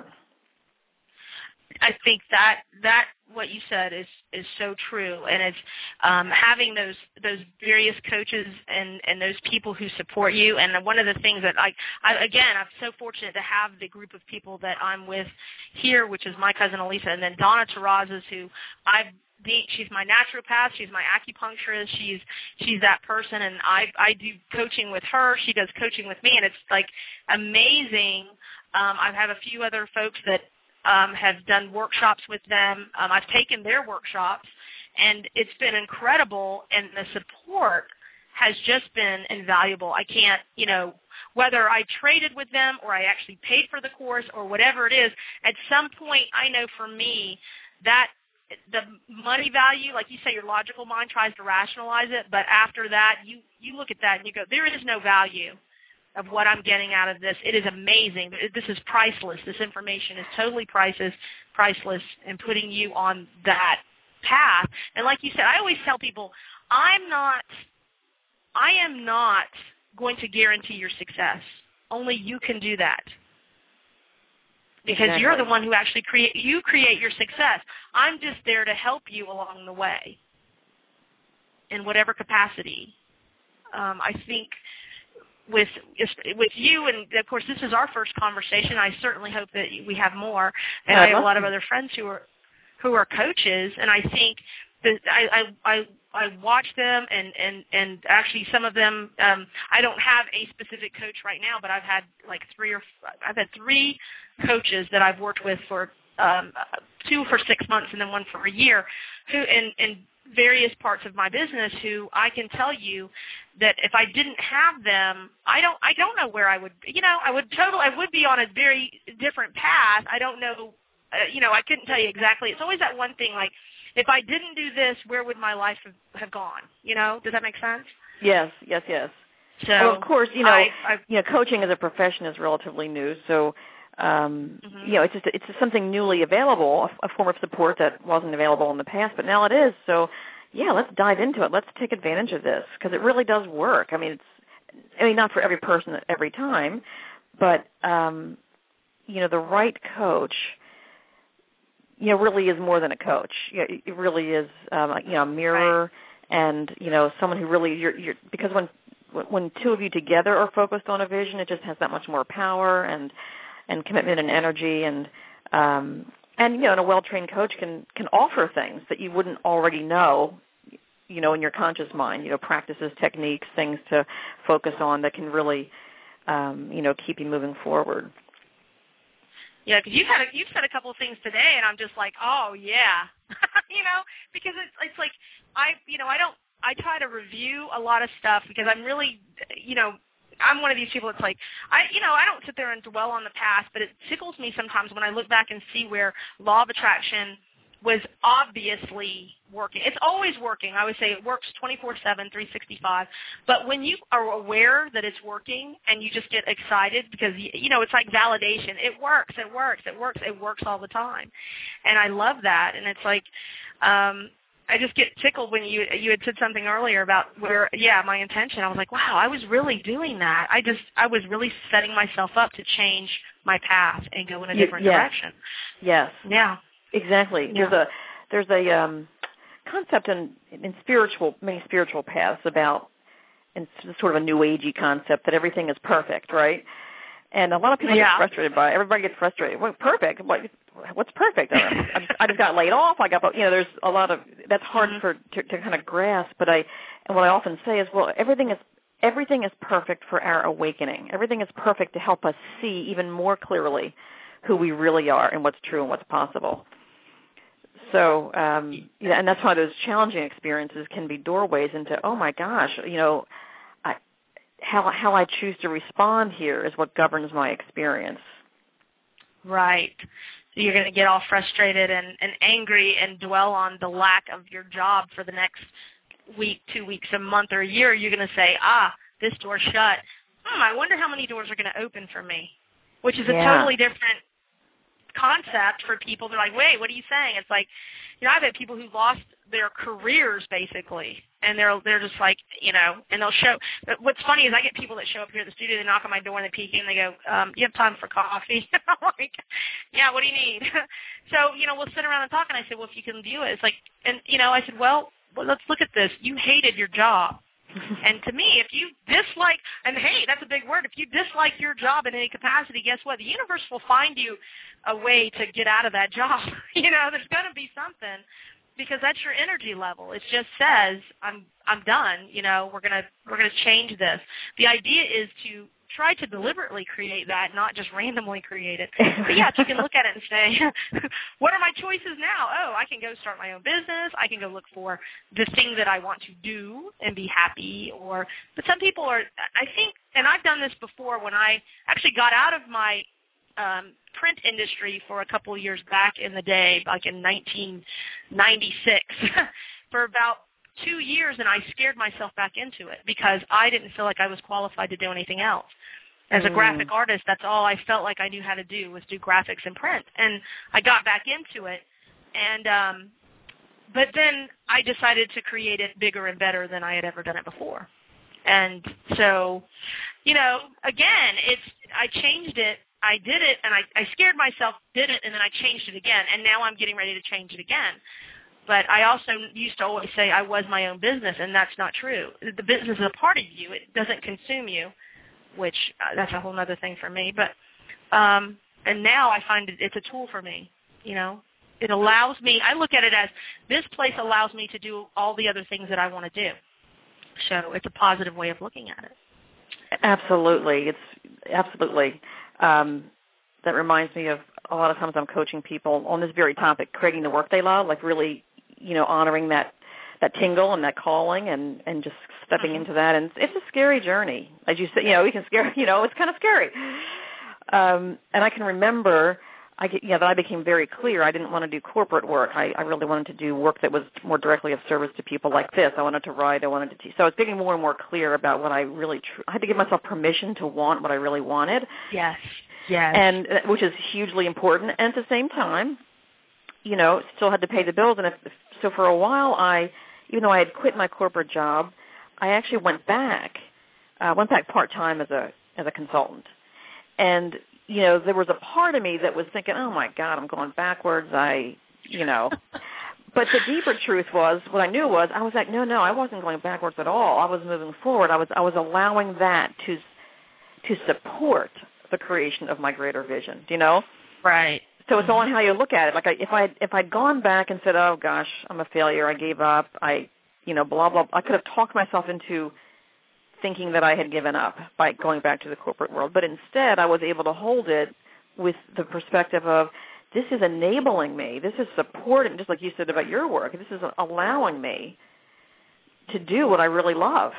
I think that that what you said is, is so true, and it's um, having those those various coaches and, and those people who support you. And one of the things that I, I again, I'm so fortunate to have the group of people that I'm with here, which is my cousin Elisa, and then Donna Terrazas, who I've she's my naturopath, she's my acupuncturist, she's she's that person, and I I do coaching with her, she does coaching with me, and it's like amazing. Um, I have a few other folks that Um, have done workshops with them. Um, I've taken their workshops, and it's been incredible, and the support has just been invaluable. I can't, you know, whether I traded with them or I actually paid for the course or whatever it is, at some point I know for me that the money value, like you say, your logical mind tries to rationalize it, but after that you, you look at that and you go, there is no value of what I'm getting out of this. It is amazing. This is priceless. This information is totally priceless, priceless, and putting you on that path. And like you said, I always tell people, I'm not, I am not going to guarantee your success. Only you can do that. Because exactly. You're the one who actually create, you create your success. I'm just there to help you along the way in whatever capacity. Um, I think with with you, and of course this is our first conversation. I certainly hope that we have more. And yeah, I have a lot of other friends who are who are coaches, and I think that I I I, I watch them, and, and, and actually some of them. Um, I don't have a specific coach right now, but I've had like three or I've had three coaches that I've worked with for um, two for six months, and then one for a year, who in in various parts of my business, who I can tell you that if I didn't have them, I don't I don't know where I would, you know, I would totally, I would be on a very different path. I don't know, uh, you know, I couldn't tell you exactly. It's always that one thing, like, if I didn't do this, where would my life have, have gone? You know, does that make sense? Yes, yes, yes. So, well, of course, you know, I, I, you know, coaching as a profession is relatively new, so um, mm-hmm. you know, it's just it's just something newly available, a, a form of support that wasn't available in the past, but now it is. So, yeah, let's dive into it. Let's take advantage of this, because it really does work. I mean, it's, I mean, not for every person at every time, but um, you know, the right coach, you know, really is more than a coach. You know, it really is, um, you know, a mirror, right. and you know, someone who really you're, you're because when when two of you together are focused on a vision, it just has that much more power and and commitment and energy. And um, and you know, and a well-trained coach can can offer things that you wouldn't already know, you know, in your conscious mind. You know, practices, techniques, things to focus on that can really, um, you know, keep you moving forward. Yeah, because you've had a, you've said a couple of things today, and I'm just like, oh yeah, you know, because it's it's like I you know I don't I try to review a lot of stuff because I'm really you know I'm one of these people that's like I you know I don't sit there and dwell on the past, but it tickles me sometimes when I look back and see where law of attraction was obviously working. It's always working. I would say it works twenty-four seven, three sixty-five. But when you are aware that it's working and you just get excited because, you know, it's like validation. It works. It works. It works. It works all the time. And I love that. And it's like um, I just get tickled when you you had said something earlier about where, yeah, my intention. I was like, wow, I was really doing that. I just I was really setting myself up to change my path and go in a different yes. direction. Yes. Yeah. Exactly. Yeah. There's a there's a um, concept in in spiritual many spiritual paths about, and it's sort of a new agey concept that everything is perfect, right? And a lot of people yeah. get frustrated by it. Everybody gets frustrated. Well, perfect? What, what's perfect? I, I, just, I just got laid off. I got you know. There's a lot of that's hard mm-hmm. for to, to kind of grasp. But I and what I often say is, well, everything is everything is perfect for our awakening. Everything is perfect to help us see even more clearly who we really are and what's true and what's possible. So, um, yeah, and that's why those challenging experiences can be doorways into, oh my gosh, you know, I, how how I choose to respond here is what governs my experience. Right. So you're going to get all frustrated and, and angry and dwell on the lack of your job for the next week, two weeks, a month, or a year. You're going to say, ah, this door's shut. Hmm, I wonder how many doors are going to open for me, which is a yeah. totally different concept for people. They're like, wait, what are you saying? It's like, you know, I've had people who lost their careers basically, and they're they're just like, you know, and they'll show. But what's funny is I get people that show up here at the studio, they knock on my door and they peek in and they go, um, you have time for coffee? I'm like, yeah, what do you need? So, you know, we'll sit around and talk, and I said, well, if you can do it, it's like, and you know, I said, well, well let's look at this. You hated your job. And to me, if you dislike, and hey, that's a big word, if you dislike your job in any capacity, guess what? The universe will find you a way to get out of that job. You know, there's going to be something because that's your energy level. It just says, I'm I'm done. You know, we're gonna we're gonna change this. The idea is to try to deliberately create that, not just randomly create it. But yeah, you can look at it and say, what are my choices now? Oh, I can go start my own business. I can go look for the thing that I want to do and be happy. Or, but some people are, I think, and I've done this before when I actually got out of my um, print industry for a couple of years back in the day, like in nineteen ninety-six, for about two years, and I scared myself back into it because I didn't feel like I was qualified to do anything else. As a mm. graphic artist, that's all I felt like I knew how to do was do graphics and print. And I got back into it, and um, but then I decided to create it bigger and better than I had ever done it before. And so, you know, again, it's I changed it. I did it, and I, I scared myself, did it, and then I changed it again, and now I'm getting ready to change it again. But I also used to always say I was my own business, and that's not true. The business is a part of you. It doesn't consume you, which uh, that's a whole other thing for me. But um, and now I find it, it's a tool for me. You know, it allows me. I look at it as this place allows me to do all the other things that I want to do. So it's a positive way of looking at it. Absolutely, it's absolutely. Um, that reminds me of a lot of times I'm coaching people on this very topic, creating the work they love, like really, you know, honoring that, that tingle and that calling and, and just stepping mm-hmm. into that. And it's a scary journey. As you said, you know, we can scare, you know, it's kind of scary. Um, and I can remember, I get, you know, that I became very clear. I didn't want to do corporate work. I, I really wanted to do work that was more directly of service to people like this. I wanted to write. I wanted to teach. So I was getting more and more clear about what I really, tr- I had to give myself permission to want what I really wanted. Yes. Yes. And uh, which is hugely important. And at the same time, you know, still had to pay the bills. And if, so for a while, I, even though I had quit my corporate job, I actually went back, uh, went back part-time as a as a consultant. And, you know, there was a part of me that was thinking, oh, my God, I'm going backwards. I, you know, But the deeper truth was, what I knew was, I was like, no, no, I wasn't going backwards at all. I was moving forward. I was, I was allowing that to, to support the creation of my greater vision. Do you know? Right. So it's all on how you look at it. Like I, if I, if I'd gone back and said, oh gosh, I'm a failure, I gave up, I, you know, blah blah, I could have talked myself into thinking that I had given up by going back to the corporate world. But instead, I was able to hold it with the perspective of, this is enabling me. This is supporting, just like you said about your work, this is allowing me to do what I really love.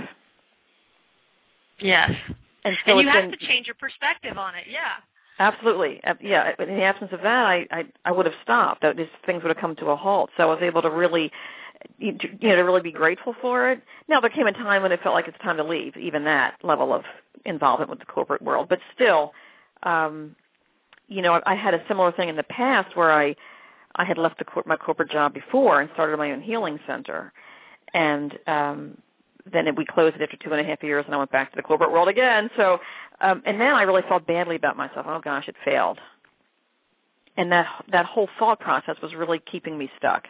Yes. And, so and you have been, to change your perspective on it, yeah. Absolutely. Yeah. In the absence of that, I, I, I would have stopped. These things would have come to a halt. So I was able to really, you know, to really be grateful for it. Now, there came a time when it felt like it's time to leave, even that level of involvement with the corporate world. But still, um, you know, I had a similar thing in the past where I, I had left the cor- my corporate job before and started my own healing center. And um, then it, we closed it after two and a half years, and I went back to the corporate world again. So, um, and then I really felt badly about myself. Oh, gosh, it failed. And that that whole thought process was really keeping me stuck.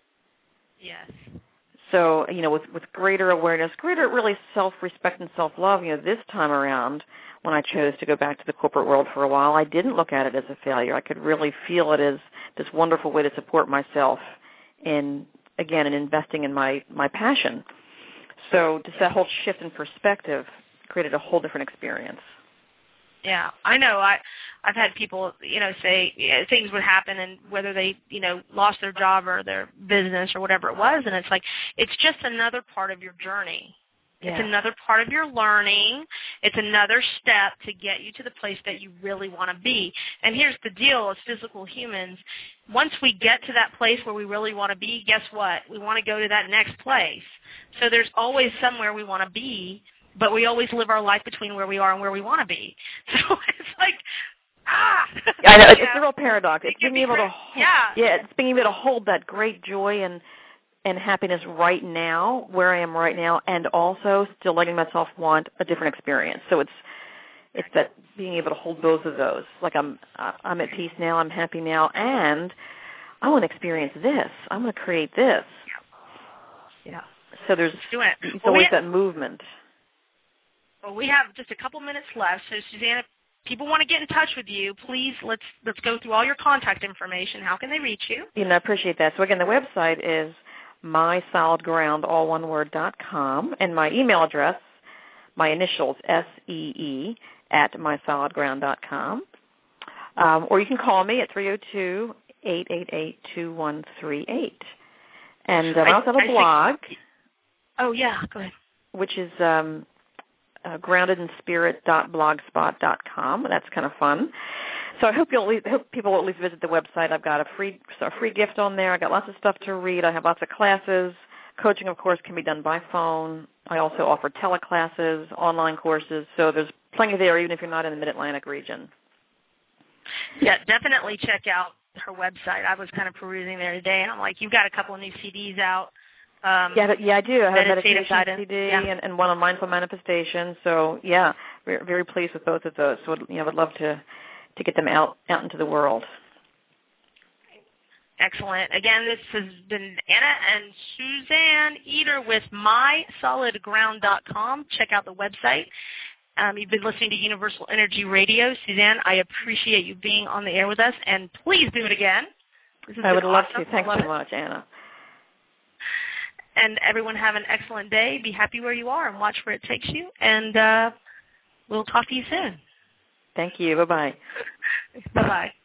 Yes. So, you know, with, with greater awareness, greater really self-respect and self-love, you know, this time around when I chose to go back to the corporate world for a while, I didn't look at it as a failure. I could really feel it as this wonderful way to support myself in, again, in investing in my, my passion. So just that whole shift in perspective created a whole different experience. Yeah, I know. I, I've had people, you know, say you know, things would happen, and whether they, you know, lost their job or their business or whatever it was, and it's like it's just another part of your journey. Yeah. It's another part of your learning. It's another step to get you to the place that you really want to be. And here's the deal: as physical humans, once we get to that place where we really want to be, guess what? We want to go to that next place. So there's always somewhere we want to be. But we always live our life between where we are and where we want to be. So it's like, ah. I know, it's yeah. a real paradox. It's being able great. to hold, yeah. yeah, it's being able to hold that great joy and, and happiness right now, where I am right now, and also still letting myself want a different experience. So it's it's that being able to hold both of those. Like I'm I'm at peace now, I'm happy now, and I want to experience this. I want to create this. Yeah. So there's do it. it's well, always we have, that movement. Well, we have just a couple minutes left, so Suzanne, if people want to get in touch with you, please let's let's go through all your contact information. How can they reach you? You know, I appreciate that. So again, the website is my solid ground, all one word, dot com, and my email address, my initials, S E E, at my solid ground dot com. Um, or you can call me at three oh two, eight eight eight, two one three eight. And um, I, I also have a I blog. Think, oh, yeah, go ahead. Which is um, uh, grounded in spirit dot blogspot dot com. That's kind of fun. So I hope you'll I hope people will at least visit the website. I've got a free a free gift on there. I've got lots of stuff to read. I have lots of classes. Coaching, of course, can be done by phone. I also offer teleclasses, online courses. So there's plenty there, even if you're not in the Mid-Atlantic region. Yeah, definitely check out her website. I was kind of perusing there today, and I'm like, you've got a couple of new C Ds out. Um, yeah, yeah, I do. I have a meditation guidance. C D yeah. and, and one on mindful manifestation. So, yeah, we're very pleased with both of those. So, you know, I'd love to, to get them out, out into the world. Excellent. Again, this has been Anna and Suzanne Eder with my solid ground dot com. Check out the website. Um, you've been listening to Universal Energy Radio. Suzanne, I appreciate you being on the air with us, and please do it again. I would love awesome. to. Thanks love so it. much, Anna. And everyone have an excellent day. Be happy where you are and watch where it takes you. And uh, we'll talk to you soon. Thank you. Bye-bye. Bye-bye.